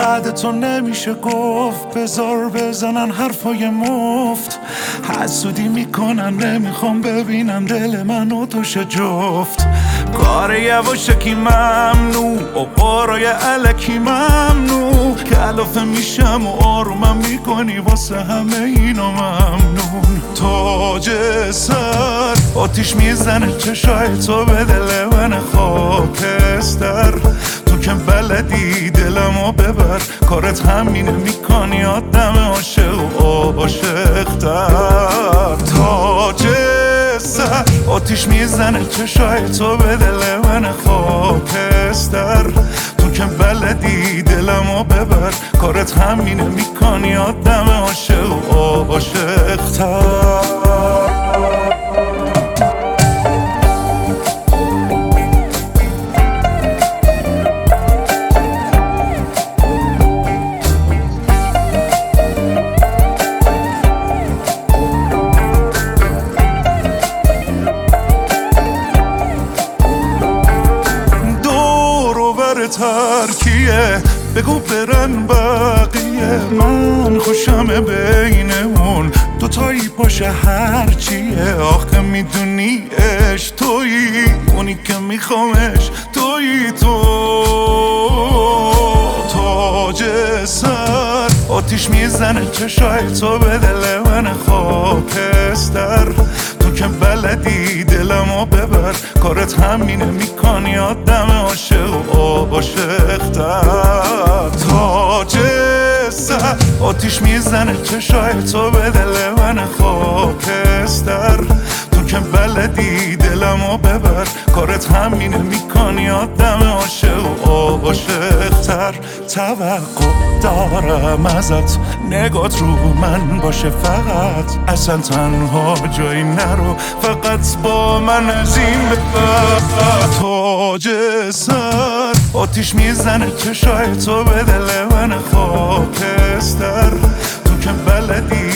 بعد تو نمیشه گفت بذار بزنن حرفای مفت حسودی میکنن نمیخوام ببینن دل من و توش جفت کار یواشکی ممنوع و قارای علکی ممنوع کلافه میشم و آرومم میکنی واسه همه اینا ممنون تاج سر آتیش میزنه چشای تو به دل من خاکستر تو که بلدی دلمو ببر کارت همینه میکنی آدم عاشق و عاشق‌تر تاج سر آتیش میزنه چشای تو به دل من خاکستر تو که بلدی دلمو ببر کارت همینه میکنی آدم عاشق و عاشق‌تر ترکیه بگو برن بقیه من خوشم بینمون دوتایی باشه هرچیه آخه میدونی اش تویی اونی که میخوامش تویی تو تاج سر آتیش میزنه چشای تو به دل من خاکستر تو که بلدی دلمو ببر کارت همینه میکنی آدم عاشق و عاشق‌تر تاج سر آتیش میزنه چشای تو به دل من خاکستر تو که بلدی دلمو ببر کارت همینه میکنی آدم عاشق و عاشق‌تر توقع دارم ازت نگات رو من باشه فقط اصلا تنها جایی نرو فقط با من از این ببر تاج سر آتیش میزنه چشای تو به دل من خاکستر تو که بلدی